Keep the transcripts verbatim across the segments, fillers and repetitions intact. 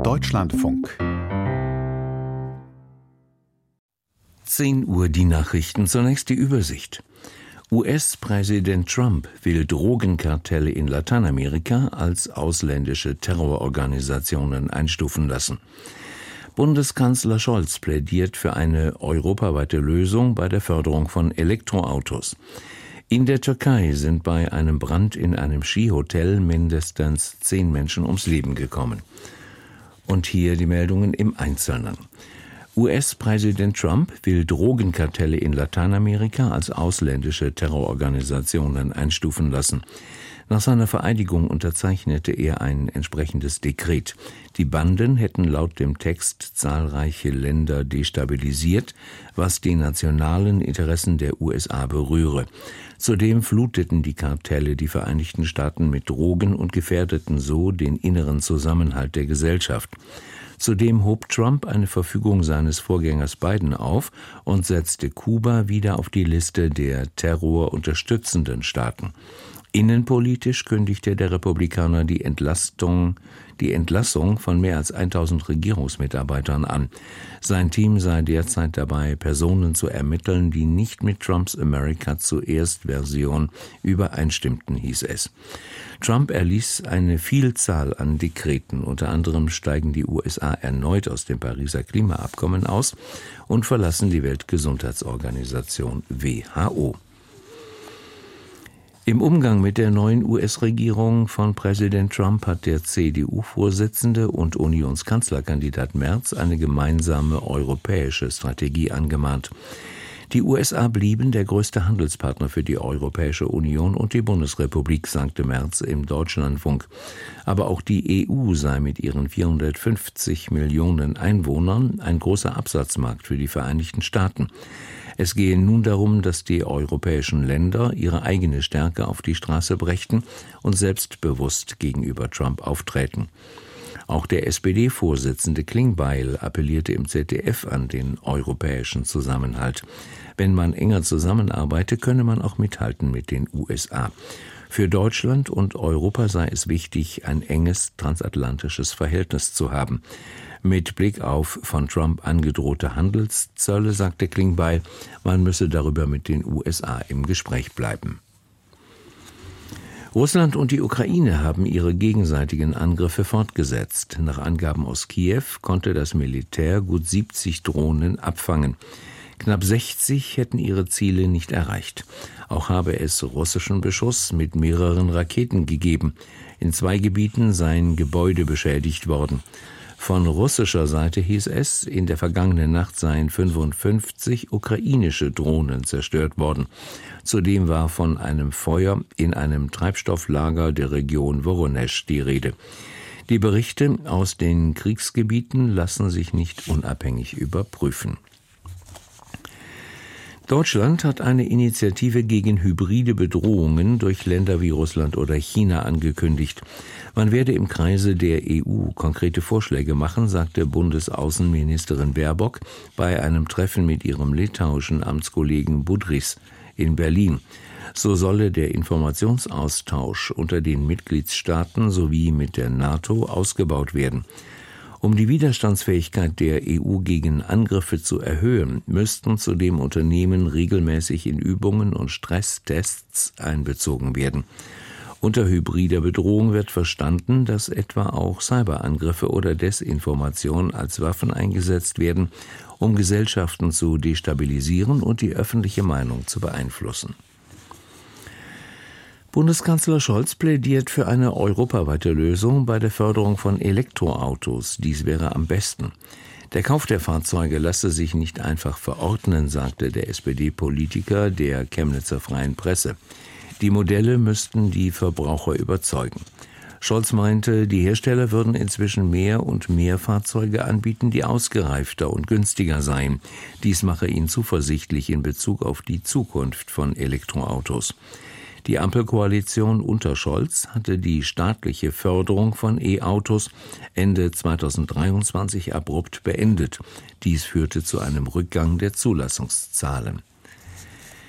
Deutschlandfunk. zehn Uhr die Nachrichten, zunächst die Übersicht. U S-Präsident Trump will Drogenkartelle in Lateinamerika als ausländische Terrororganisationen einstufen lassen. Bundeskanzler Scholz plädiert für eine europaweite Lösung bei der Förderung von Elektroautos. In der Türkei sind bei einem Brand in einem Skihotel mindestens zehn Menschen ums Leben gekommen. Und hier die Meldungen im Einzelnen. U S-Präsident Trump will Drogenkartelle in Lateinamerika als ausländische Terrororganisationen einstufen lassen. Nach seiner Vereidigung unterzeichnete er ein entsprechendes Dekret. Die Banden hätten laut dem Text zahlreiche Länder destabilisiert, was die nationalen Interessen der U S A berühre. Zudem fluteten die Kartelle die Vereinigten Staaten mit Drogen und gefährdeten so den inneren Zusammenhalt der Gesellschaft. Zudem hob Trump eine Verfügung seines Vorgängers Biden auf und setzte Kuba wieder auf die Liste der terrorunterstützenden Staaten. Innenpolitisch kündigte der Republikaner die Entlastung, die Entlassung von mehr als tausend Regierungsmitarbeitern an. Sein Team sei derzeit dabei, Personen zu ermitteln, die nicht mit Trumps America zuerst-Version übereinstimmten, hieß es. Trump erließ eine Vielzahl an Dekreten. Unter anderem steigen die U S A erneut aus dem Pariser Klimaabkommen aus und verlassen die Weltgesundheitsorganisation W H O. Im Umgang mit der neuen U S-Regierung von Präsident Trump hat der C D U-Vorsitzende und Unionskanzlerkandidat Merz eine gemeinsame europäische Strategie angemahnt. Die U S A blieben der größte Handelspartner für die Europäische Union und die Bundesrepublik, sagte Merz im Deutschlandfunk. Aber auch die E U sei mit ihren vierhundertfünfzig Millionen Einwohnern ein großer Absatzmarkt für die Vereinigten Staaten. Es gehe nun darum, dass die europäischen Länder ihre eigene Stärke auf die Straße brächten und selbstbewusst gegenüber Trump auftreten. Auch der S P D-Vorsitzende Klingbeil appellierte im Z D F an den europäischen Zusammenhalt. Wenn man enger zusammenarbeite, könne man auch mithalten mit den U S A. Für Deutschland und Europa sei es wichtig, ein enges transatlantisches Verhältnis zu haben. Mit Blick auf von Trump angedrohte Handelszölle, sagte Klingbeil, man müsse darüber mit den U S A im Gespräch bleiben. Russland und die Ukraine haben ihre gegenseitigen Angriffe fortgesetzt. Nach Angaben aus Kiew konnte das Militär gut siebzig Drohnen abfangen. Knapp sechzig hätten ihre Ziele nicht erreicht. Auch habe es russischen Beschuss mit mehreren Raketen gegeben. In zwei Gebieten seien Gebäude beschädigt worden. Von russischer Seite hieß es, in der vergangenen Nacht seien fünfundfünfzig ukrainische Drohnen zerstört worden. Zudem war von einem Feuer in einem Treibstofflager der Region Woronesch die Rede. Die Berichte aus den Kriegsgebieten lassen sich nicht unabhängig überprüfen. Deutschland hat eine Initiative gegen hybride Bedrohungen durch Länder wie Russland oder China angekündigt. Man werde im Kreise der E U konkrete Vorschläge machen, sagte Bundesaußenministerin Baerbock bei einem Treffen mit ihrem litauischen Amtskollegen Budrys in Berlin. So solle der Informationsaustausch unter den Mitgliedstaaten sowie mit der NATO ausgebaut werden. Um die Widerstandsfähigkeit der E U gegen Angriffe zu erhöhen, müssten zudem Unternehmen regelmäßig in Übungen und Stresstests einbezogen werden. Unter hybrider Bedrohung wird verstanden, dass etwa auch Cyberangriffe oder Desinformation als Waffen eingesetzt werden, um Gesellschaften zu destabilisieren und die öffentliche Meinung zu beeinflussen. Bundeskanzler Scholz plädiert für eine europaweite Lösung bei der Förderung von Elektroautos. Dies wäre am besten. Der Kauf der Fahrzeuge lasse sich nicht einfach verordnen, sagte der S P D-Politiker der Chemnitzer Freien Presse. Die Modelle müssten die Verbraucher überzeugen. Scholz meinte, die Hersteller würden inzwischen mehr und mehr Fahrzeuge anbieten, die ausgereifter und günstiger seien. Dies mache ihn zuversichtlich in Bezug auf die Zukunft von Elektroautos. Die Ampelkoalition unter Scholz hatte die staatliche Förderung von E-Autos Ende zweitausenddreiundzwanzig abrupt beendet. Dies führte zu einem Rückgang der Zulassungszahlen.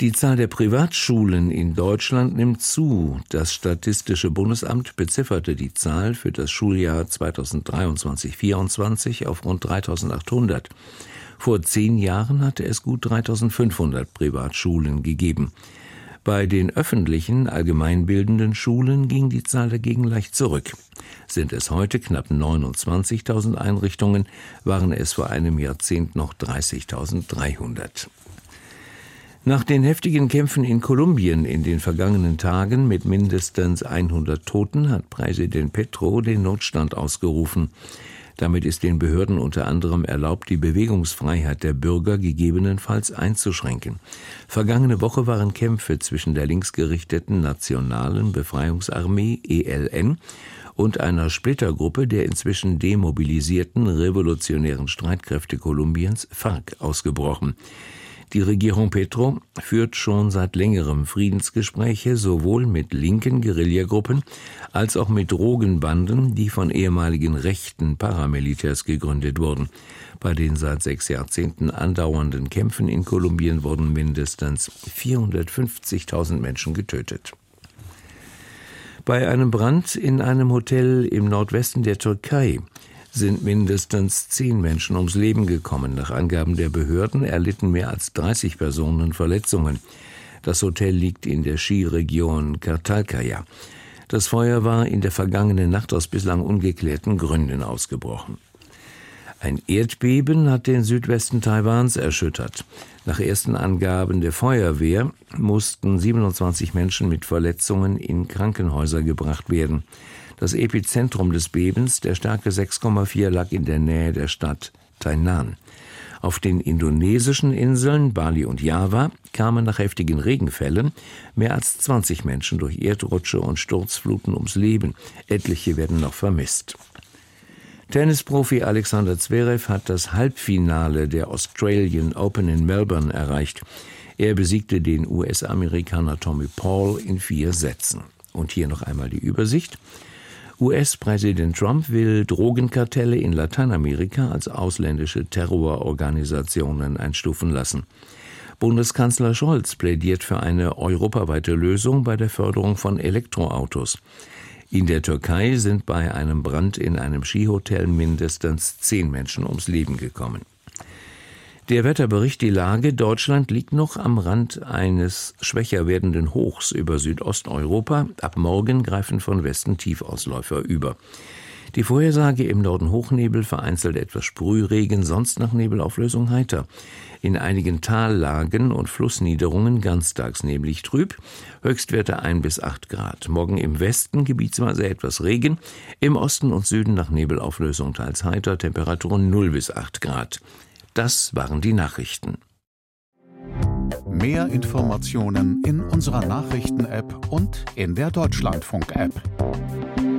Die Zahl der Privatschulen in Deutschland nimmt zu. Das Statistische Bundesamt bezifferte die Zahl für das Schuljahr zweitausenddreiundzwanzig vierundzwanzig auf rund dreitausendachthundert. Vor zehn Jahren hatte es gut dreitausendfünfhundert Privatschulen gegeben. Bei den öffentlichen, allgemeinbildenden Schulen ging die Zahl dagegen leicht zurück. Sind es heute knapp neunundzwanzigtausend Einrichtungen, waren es vor einem Jahrzehnt noch dreißigtausenddreihundert. Nach den heftigen Kämpfen in Kolumbien in den vergangenen Tagen mit mindestens hundert Toten hat Präsident Petro den Notstand ausgerufen. Damit ist den Behörden unter anderem erlaubt, die Bewegungsfreiheit der Bürger gegebenenfalls einzuschränken. Vergangene Woche waren Kämpfe zwischen der linksgerichteten Nationalen Befreiungsarmee E L N und einer Splittergruppe der inzwischen demobilisierten revolutionären Streitkräfte Kolumbiens FARC ausgebrochen. Die Regierung Petro führt schon seit längerem Friedensgespräche sowohl mit linken Guerillagruppen als auch mit Drogenbanden, die von ehemaligen rechten Paramilitärs gegründet wurden. Bei den seit sechs Jahrzehnten andauernden Kämpfen in Kolumbien wurden mindestens vierhundertfünfzigtausend Menschen getötet. Bei einem Brand in einem Hotel im Nordwesten der Türkei sind mindestens zehn Menschen ums Leben gekommen. Nach Angaben der Behörden erlitten mehr als dreißig Personen Verletzungen. Das Hotel liegt in der Skiregion Kartalkaya. Das Feuer war in der vergangenen Nacht aus bislang ungeklärten Gründen ausgebrochen. Ein Erdbeben hat den Südwesten Taiwans erschüttert. Nach ersten Angaben der Feuerwehr mussten siebenundzwanzig Menschen mit Verletzungen in Krankenhäuser gebracht werden. Das Epizentrum des Bebens, der Stärke sechs Komma vier, lag in der Nähe der Stadt Tainan. Auf den indonesischen Inseln Bali und Java kamen nach heftigen Regenfällen mehr als zwanzig Menschen durch Erdrutsche und Sturzfluten ums Leben. Etliche werden noch vermisst. Tennisprofi Alexander Zverev hat das Halbfinale der Australian Open in Melbourne erreicht. Er besiegte den U S-Amerikaner Tommy Paul in vier Sätzen. Und hier noch einmal die Übersicht. U S-Präsident Trump will Drogenkartelle in Lateinamerika als ausländische Terrororganisationen einstufen lassen. Bundeskanzler Scholz plädiert für eine europaweite Lösung bei der Förderung von Elektroautos. In der Türkei sind bei einem Brand in einem Skihotel mindestens zehn Menschen ums Leben gekommen. Der Wetterbericht: Die Lage: Deutschland liegt noch am Rand eines schwächer werdenden Hochs über Südosteuropa. Ab morgen greifen von Westen Tiefausläufer über. Die Vorhersage: im Norden Hochnebel, vereinzelt etwas Sprühregen, sonst nach Nebelauflösung heiter. In einigen Tallagen und Flussniederungen ganztags neblig trüb, Höchstwerte ein bis acht Grad. Morgen im Westen gebietsweise etwas Regen, im Osten und Süden nach Nebelauflösung teils heiter, Temperaturen null bis acht Grad. Das waren die Nachrichten. Mehr Informationen in unserer Nachrichten-App und in der Deutschlandfunk-App.